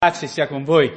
Pace sia con voi.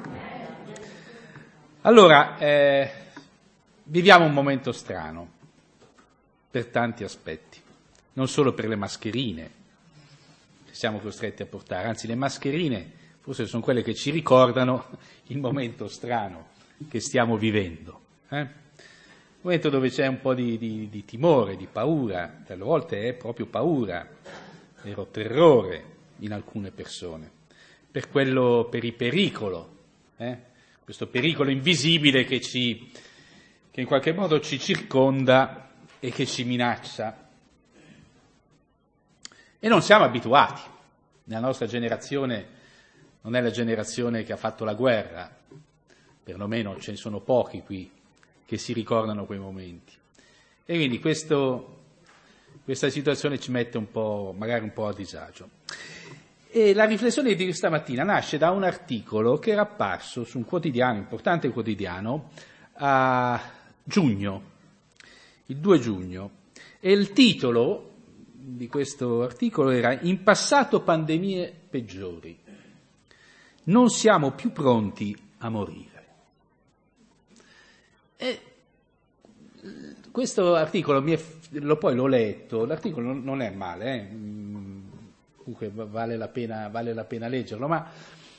Allora, viviamo un momento strano per tanti aspetti, non solo per le mascherine che siamo costretti a portare, anzi le mascherine forse sono quelle che ci ricordano il momento strano che stiamo vivendo. Un momento dove c'è un po' di timore, di paura, a volte è proprio paura, vero terrore in alcune persone. Per il pericolo, questo pericolo invisibile che in qualche modo ci circonda e che ci minaccia. E non siamo abituati. La nostra generazione non è la generazione che ha fatto la guerra, perlomeno ce ne sono pochi qui che si ricordano quei momenti. E quindi questa situazione ci mette magari un po' a disagio. E la riflessione di questa mattina nasce da un articolo che era apparso su un quotidiano, importante quotidiano, a giugno, il 2 giugno, e il titolo di questo articolo era "In passato pandemie peggiori. Non siamo più pronti a morire". E questo articolo poi l'ho letto, l'articolo non è male, comunque vale la pena leggerlo, ma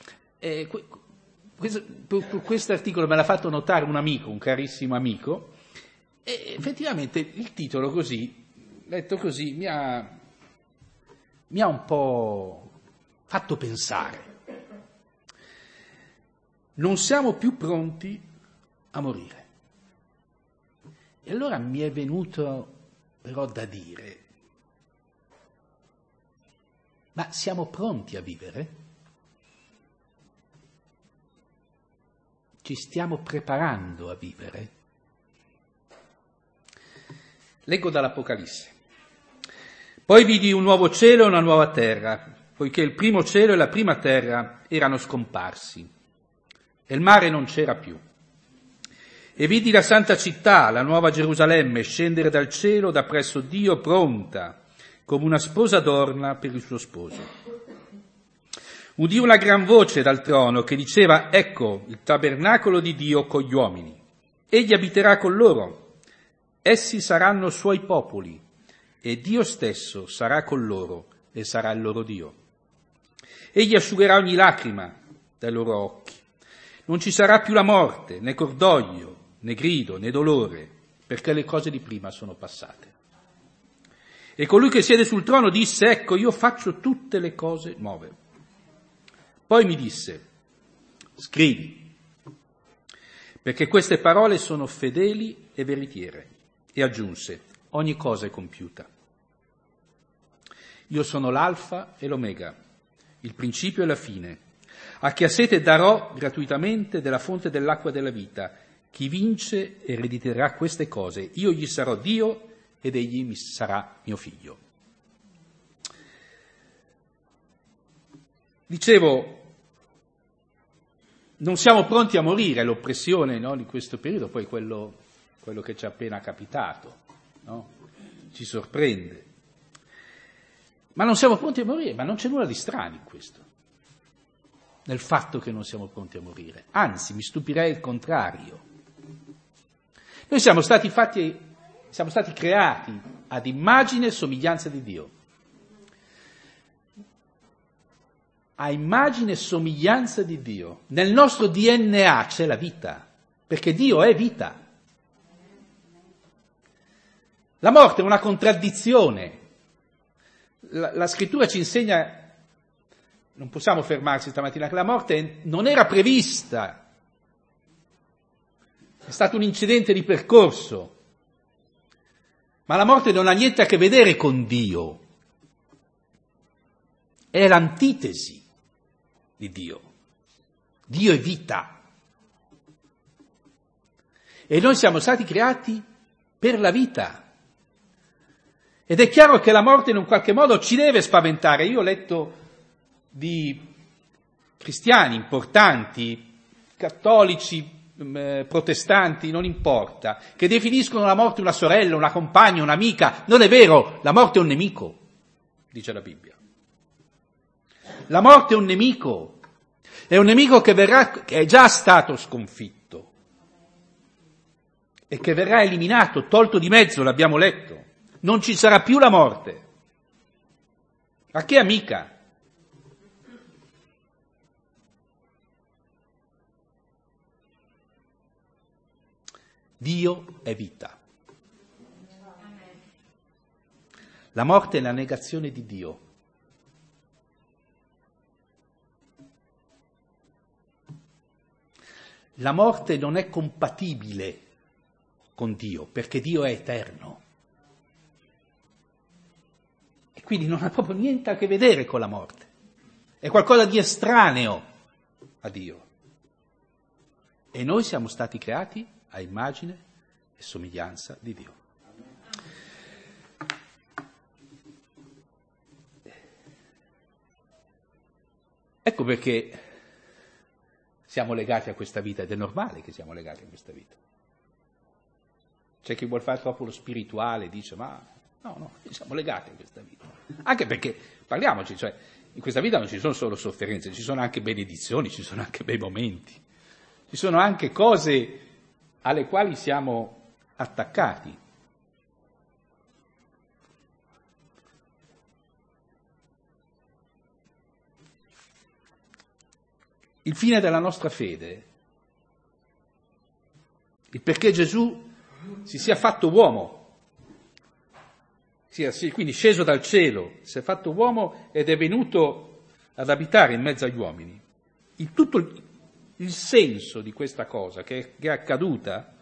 questo articolo me l'ha fatto notare un amico, un carissimo amico, e effettivamente il titolo così, letto così, mi ha un po' fatto pensare. Non siamo più pronti a morire. E allora mi è venuto però da dire: ma siamo pronti a vivere? Ci stiamo preparando a vivere? Leggo dall'Apocalisse. Poi vidi un nuovo cielo e una nuova terra, poiché il primo cielo e la prima terra erano scomparsi, e il mare non c'era più. E vidi la santa città, la nuova Gerusalemme, scendere dal cielo da presso Dio, pronta come una sposa adorna per il suo sposo. Udì una gran voce dal trono che diceva: ecco il tabernacolo di Dio con gli uomini. Egli abiterà con loro. Essi saranno suoi popoli e Dio stesso sarà con loro e sarà il loro Dio. Egli asciugherà ogni lacrima dai loro occhi. Non ci sarà più la morte, né cordoglio, né grido, né dolore, perché le cose di prima sono passate. E colui che siede sul trono disse: ecco, io faccio tutte le cose nuove. Poi mi disse: scrivi, perché queste parole sono fedeli e veritiere. E aggiunse: ogni cosa è compiuta. Io sono l'alfa e l'omega, il principio e la fine. A chi ha sete darò gratuitamente della fonte dell'acqua della vita. Chi vince erediterà queste cose. Io gli sarò Dio ed egli mi sarà mio figlio. Dicevo, non siamo pronti a morire, l'oppressione, no, di questo periodo, poi quello che ci è appena capitato, no? Ci sorprende. Ma non siamo pronti a morire, ma non c'è nulla di strano in questo, nel fatto che non siamo pronti a morire. Anzi, mi stupirei il contrario. Noi siamo stati creati ad immagine e somiglianza di Dio. A immagine e somiglianza di Dio. Nel nostro DNA c'è la vita, perché Dio è vita. La morte è una contraddizione. La scrittura ci insegna, non possiamo fermarci stamattina, che la morte non era prevista. È stato un incidente di percorso. Ma la morte non ha niente a che vedere con Dio. È l'antitesi di Dio. Dio è vita. E noi siamo stati creati per la vita. Ed è chiaro che la morte in un qualche modo ci deve spaventare. Io ho letto di cristiani importanti, cattolici, protestanti, non importa, che definiscono la morte una sorella, una compagna, un'amica. Non è vero, la morte è un nemico, dice la Bibbia. La morte è un nemico. È un nemico che è già stato sconfitto e che verrà eliminato, tolto di mezzo, l'abbiamo letto. Non ci sarà più la morte. Ma che amica? Dio è vita. La morte è la negazione di Dio. La morte non è compatibile con Dio, perché Dio è eterno. E quindi non ha proprio niente a che vedere con la morte. È qualcosa di estraneo a Dio. E noi siamo stati creati a immagine e somiglianza di Dio. Ecco perché siamo legati a questa vita, ed è normale che siamo legati a questa vita. C'è chi vuol fare troppo lo spirituale, dice ma no, siamo legati a questa vita. Anche perché, parliamoci, cioè, in questa vita non ci sono solo sofferenze, ci sono anche benedizioni, ci sono anche bei momenti, ci sono anche cose alle quali siamo attaccati. Il fine della nostra fede, il perché Gesù si sia fatto uomo, sia quindi sceso dal cielo, si è fatto uomo ed è venuto ad abitare in mezzo agli uomini. Tutto il senso di questa cosa che è accaduta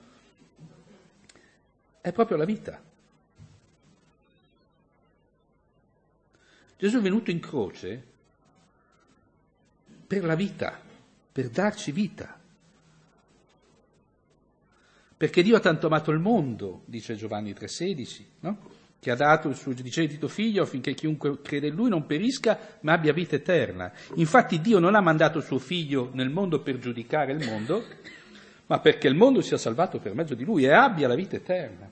è proprio la vita. Gesù è venuto in croce per la vita, per darci vita. Perché Dio ha tanto amato il mondo, dice Giovanni 3,16, no? Che ha dato il suo unigenito figlio affinché chiunque crede in lui non perisca ma abbia vita eterna. Infatti Dio non ha mandato suo figlio nel mondo per giudicare il mondo, ma perché il mondo sia salvato per mezzo di lui e abbia la vita eterna.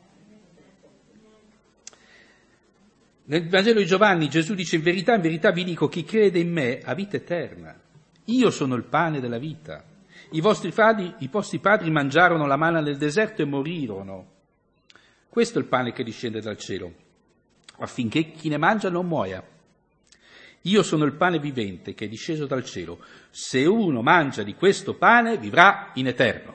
Nel Vangelo di Giovanni Gesù dice in verità vi dico, chi crede in me ha vita eterna. Io sono il pane della vita. I vostri padri mangiarono la manna nel deserto e morirono. Questo è il pane che discende dal cielo, affinché chi ne mangia non muoia. Io sono il pane vivente che è disceso dal cielo. Se uno mangia di questo pane vivrà in eterno.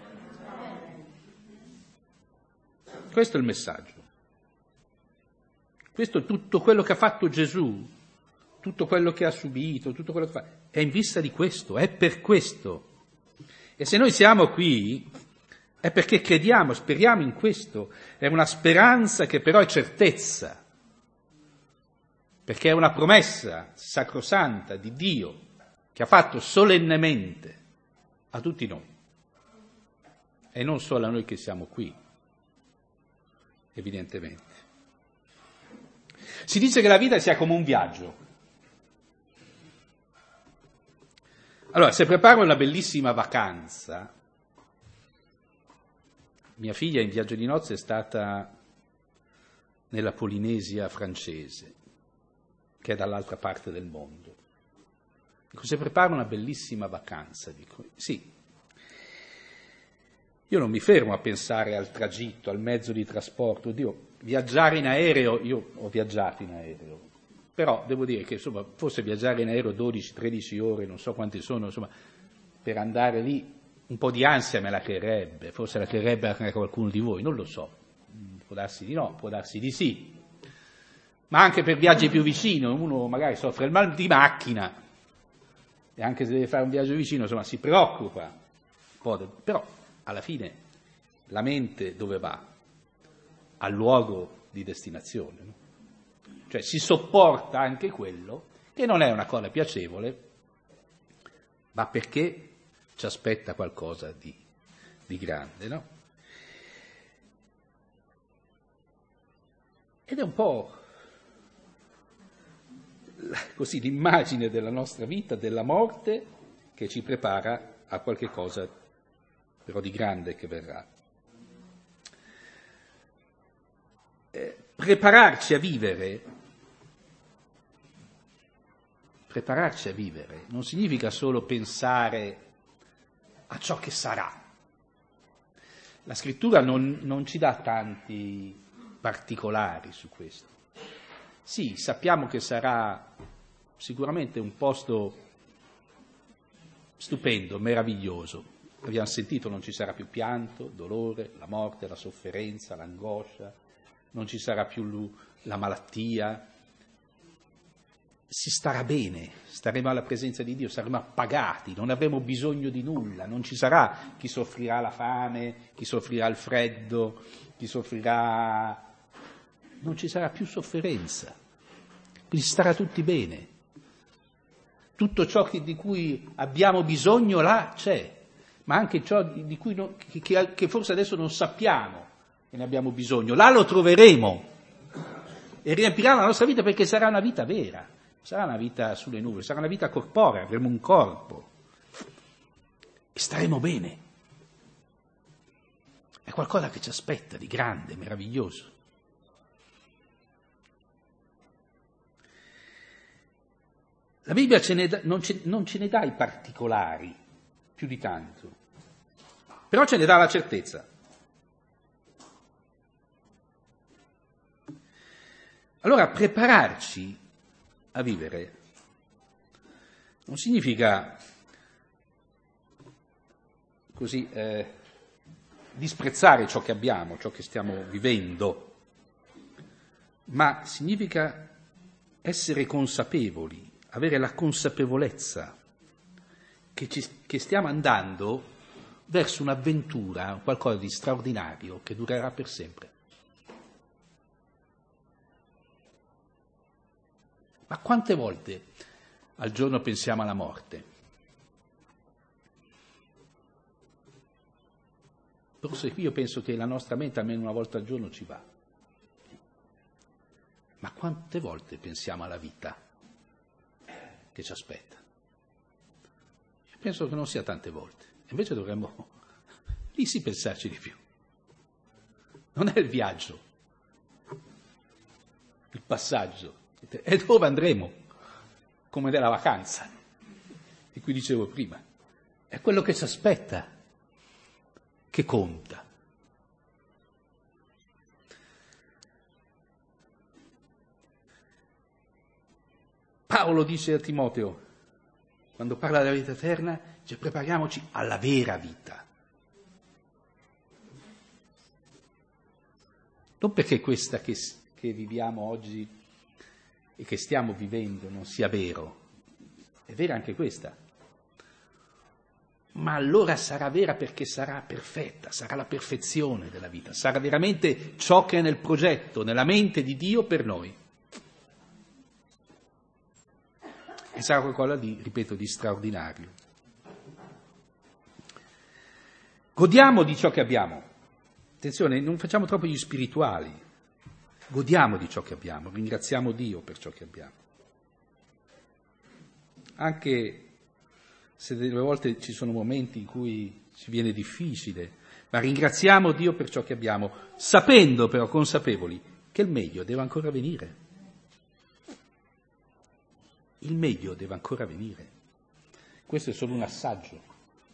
Questo è il messaggio. Questo è tutto quello che ha fatto Gesù, tutto quello che ha subito, tutto quello che fa, è in vista di questo, è per questo. E se noi siamo qui è perché crediamo, speriamo in questo, è una speranza che però è certezza, perché è una promessa sacrosanta di Dio che ha fatto solennemente a tutti noi, e non solo a noi che siamo qui, evidentemente. Si dice che la vita sia come un viaggio. Allora, se preparo una bellissima vacanza, mia figlia in viaggio di nozze è stata nella Polinesia francese, che è dall'altra parte del mondo. Dico, se preparo una bellissima vacanza, dico, sì, io non mi fermo a pensare al tragitto, al mezzo di trasporto. Oddio, viaggiare in aereo, io ho viaggiato in aereo, però devo dire che insomma, forse viaggiare in aereo 12-13 ore, non so quanti sono, insomma, per andare lì, un po' di ansia me la creerebbe, forse la creerebbe anche qualcuno di voi, non lo so, può darsi di no, può darsi di sì, ma anche per viaggi più vicini, uno magari soffre il mal di macchina, e anche se deve fare un viaggio vicino, insomma, si preoccupa, un po', però alla fine la mente dove va? Al luogo di destinazione, no? Cioè si sopporta anche quello, che non è una cosa piacevole, ma perché ci aspetta qualcosa di grande, no? Ed è un po' così l'immagine della nostra vita, della morte, che ci prepara a qualche cosa però di grande che verrà. Prepararci a vivere prepararci a vivere non significa solo pensare a ciò che sarà. La scrittura non ci dà tanti particolari su questo. Sì, sappiamo che sarà sicuramente un posto stupendo, meraviglioso. Abbiamo sentito, non ci sarà più pianto, dolore, la morte, la sofferenza, l'angoscia, non ci sarà più la malattia. Si starà bene, staremo alla presenza di Dio, saremo appagati, non avremo bisogno di nulla, non ci sarà chi soffrirà la fame, chi soffrirà il freddo, chi soffrirà... Non ci sarà più sofferenza, quindi starà tutti bene. Tutto ciò di cui abbiamo bisogno là c'è, ma anche ciò di cui che forse adesso non sappiamo che ne abbiamo bisogno, là lo troveremo e riempirà la nostra vita perché sarà una vita vera. Sarà una vita sulle nuvole, sarà una vita corporea, avremo un corpo e staremo bene. È qualcosa che ci aspetta di grande, meraviglioso. La Bibbia non ce ne dà i particolari più di tanto, però ce ne dà la certezza. Allora prepararci a vivere non significa così disprezzare ciò che abbiamo, ciò che stiamo vivendo, ma significa essere consapevoli, avere la consapevolezza che stiamo andando verso un'avventura, qualcosa di straordinario che durerà per sempre. Ma quante volte al giorno pensiamo alla morte? Forse io penso che la nostra mente almeno una volta al giorno ci va. Ma quante volte pensiamo alla vita che ci aspetta? Io penso che non sia tante volte. Invece dovremmo lì sì pensarci di più. Non è il viaggio, il passaggio. E dove andremo? Come della vacanza, di cui dicevo prima. È quello che ci aspetta, che conta. Paolo dice a Timoteo, quando parla della vita eterna, dice prepariamoci alla vera vita. Non perché questa che viviamo oggi e che stiamo vivendo non sia vero, è vera anche questa, ma allora sarà vera perché sarà perfetta, sarà la perfezione della vita, sarà veramente ciò che è nel progetto, nella mente di Dio per noi. E sarà qualcosa di, ripeto, di straordinario. Godiamo di ciò che abbiamo. Attenzione, non facciamo troppo gli spirituali. Godiamo di ciò che abbiamo, ringraziamo Dio per ciò che abbiamo. Anche se delle volte ci sono momenti in cui ci viene difficile, ma ringraziamo Dio per ciò che abbiamo, sapendo però, consapevoli, che il meglio deve ancora venire. Il meglio deve ancora venire. Questo è solo un assaggio.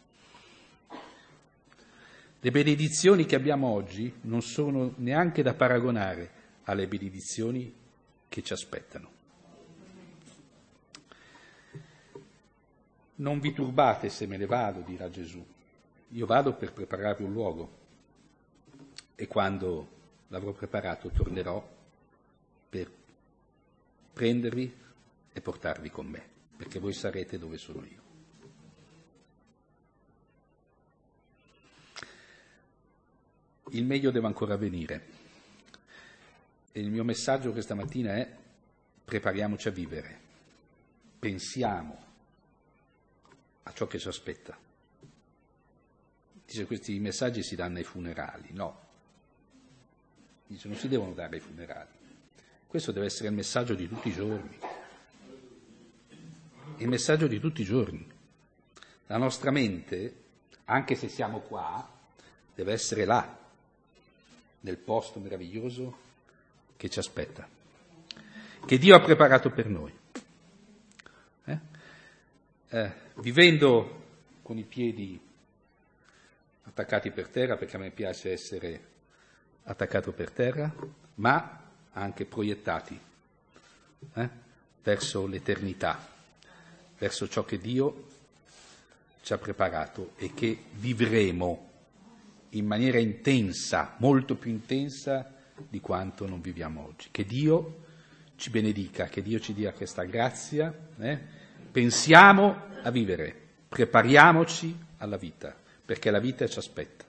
Le benedizioni che abbiamo oggi non sono neanche da paragonare alle benedizioni che ci aspettano. Non vi turbate se me ne vado, dirà Gesù. Io vado per prepararvi un luogo e quando l'avrò preparato tornerò per prendervi e portarvi con me, perché voi sarete dove sono io. Il meglio deve ancora venire. E il mio messaggio questa mattina è: prepariamoci a vivere, pensiamo a ciò che ci aspetta. Dice, questi messaggi si danno ai funerali, no. Dice, non si devono dare ai funerali. Questo deve essere il messaggio di tutti i giorni. Il messaggio di tutti i giorni. La nostra mente, anche se siamo qua, deve essere là, nel posto meraviglioso che ci aspetta, che Dio ha preparato per noi. vivendo con i piedi attaccati per terra, perché a me piace essere attaccato per terra, ma anche proiettati verso l'eternità, verso ciò che Dio ci ha preparato e che vivremo in maniera intensa, molto più intensa di quanto non viviamo oggi. Che Dio ci benedica, che Dio ci dia questa grazia. Pensiamo a vivere, prepariamoci alla vita, perché la vita ci aspetta.